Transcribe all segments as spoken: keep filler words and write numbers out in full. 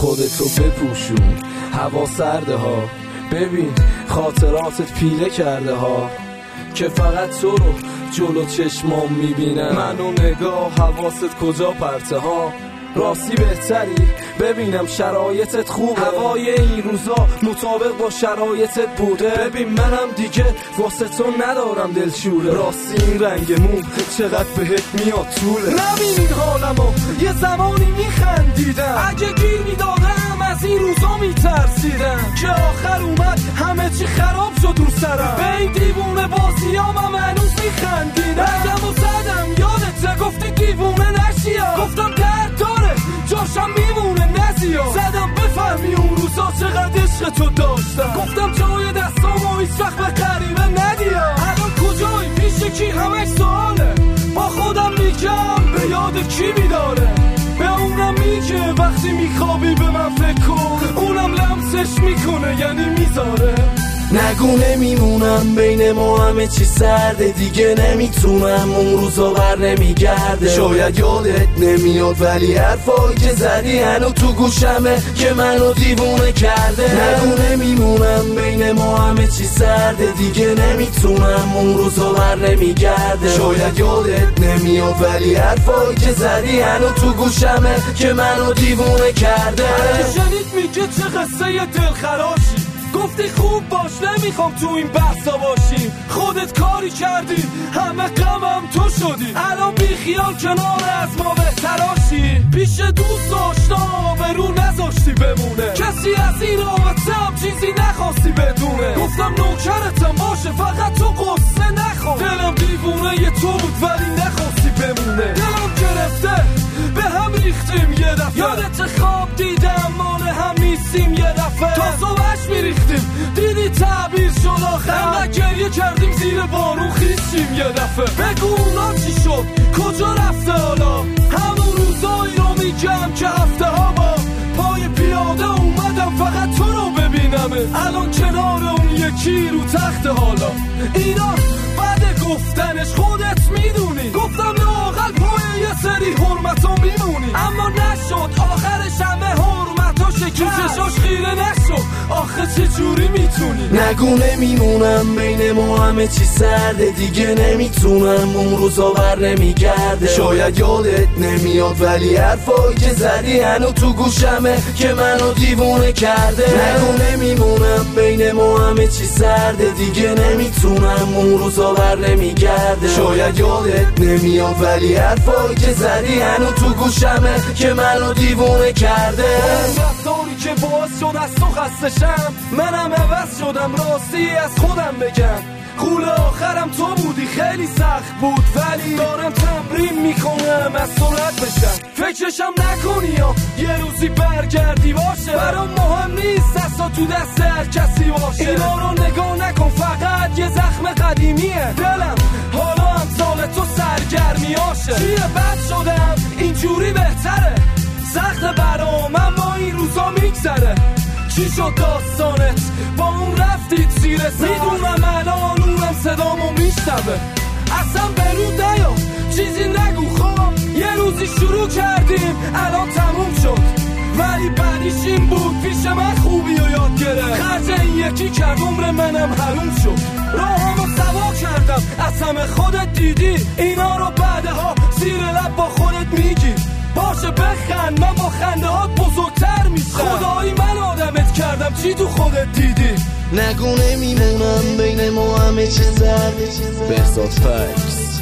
خودتو بپوشون، هوا سرده ها، ببین خاطراتت پیله کرده ها، که فقط تو رو جلو چشمام میبینم. منو نگاه حواست کجا پرته ها، راستی بهتری ببینم شرایطت خوبه، هوای این روزا مطابق با شرایطت بوده. ببین منم دیگه واسه تو ندارم دلشوره، راستی این رنگ مو چقدر بهت میاد طوله. نبینید حالمو یه زمانی میخندیدم، اگه گیر میدادم از این روزا میترسیدم، که آخر اومد همه چی خراب شد رو سرم. به این دیوونه بازیام هم هنوز میخندیدم، رنگمو زدم یادت گفتی دیوونه نشیا، گفتم درد داره جاشم میمونه نزیا، زدم بفهمی اون روزا چقدر عشق تو داشتم، گفتم جای دستامو هیچ وقت به غریبه ندیا. الان کجایی پیش کی همش سواله، با خودم میگم به یاد کی میداره، به اونم میگه وقتی میخوابی به من فکر کن، اونم لمسش میکنه یعنی میذاره. نگو نمیمونم بین ما همه چی سرده، دیگه نمیتونم اون روزا بر نمیگرده. شاید یادت نمیاد ولی حرفایی که زدی هنو تو گوشمه که منو دیوونه کرده. نگو نمیمونم بین ما همه چی سرده، دیگه نمیتونم اون روزا بر نمیگرده. شاید یادت نمیاد ولی حرفایی که زدی هنو تو گوشمه که منو دیوونه کرده. شنید میگه چه قصه دلخراشی، گفتی خوب باش نمیخوام تو این بحثا باشیم، خودت کاری کردی همه غمم تو شدی، الان بی خیال کنار از ما بهتراشی. پیش دوست آشنا به رو نذاشتی بمونه، کسی از این رابطه هم چیزی نخواستی بدونه، گفتم نوکرتم باشه فقط تو قصه نخور، دلم دیوونه ی تو بود ولی نخواستی بمونه. دلم گرفته به هم ریختیم یه دفعه، یادت خواب دیدم مال هم نیستیم یه دفعه، تا صبحش میریختیم دیدی تعبیر شد آخر، انقدر گریه کردیم زیر بارون خیستیم یه دفعه. بگو اونا چی شد کجا رفته حالا، همون روزایی رو میگم که هفته ها با پای پیاده اومدم فقط تو رو ببینمه، الان کنار اون یکی رو تخت حالا. اینا بعد گفتنش خودت میدونی، گفتم لااقل پای یه سری حرمتو میمونی، اما نشد آخرش همه حرمتو شکست، چشاش خیره نشد آخه چه جوری میتونی. نگو نمیمونم بین ما همه چی سرده، دیگه نمیتونم اون روزا بر نمیگرده. شاید یادت نمیاد ولی حرفایی که زدی هنو تو گوشمه که منو دیوونه کرده. نگو نمیمونم بین ما همه چی سرده، دیگه نمیتونم اون روزا بر نمیگرده. شاید یادت نمیاد ولی حرفایی که زدی هنو تو گوشمه که منو دیوونه کرده. رفتاری که باعث شد از تو خستشم، منم عوض شدم راستی از خودم بگم، قول آخرم تو بودی خیلی سخت بود، ولی دارم تمرین میکنم از سرعت بشم. فکرشم نکنی یا یه روزی برگردی باشه، برام مهم نیست دستا تو دست هر کسی باشه. اینا رو نگاه نکن فقط یه زخم قدیمیه، دلم حالا هم سال تو سرگرمی هاشه. چیه بد شدم اینجوری بهتره، سخت برام اما این روزا میگذره. چی شد داستانت با اون رفتید زیر سر، میدونم الان اونم صدامو میشنوه، اصلا برود نیا چیزی نگو خواب، یه روزی شروع کردیم الان تموم شد، ولی بعدیش این بود پیش من خوبی و یاد گرفت، خرج این یکی کرد عمر منم حروم شد. راهامو سوا کردم از همه خودت دیدی، اینا رو بعدها زیر لب با خودت میگی، باشه بخند من با خنده هات بزرگتر میشم، خدایی من آدمت کردم چی تو خودت دیدی. نگو نمیمونم بین ما همه چی زرده، بهزاد فکس.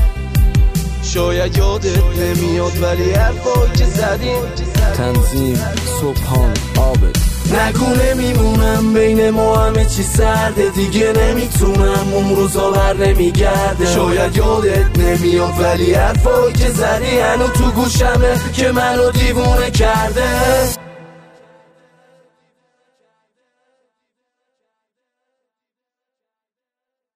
شاید یادت نمیاد ولی حرفایی که زدیم. تنظیم صبحان عابد. نگو نمیمونم بین ما همه چی سرده، دیگه نمیتونم اون روزا بر نمیگرده. شاید یادت نمیاد ولی حرفایی که زدی هنو تو گوشمه که منو دیوونه کرده.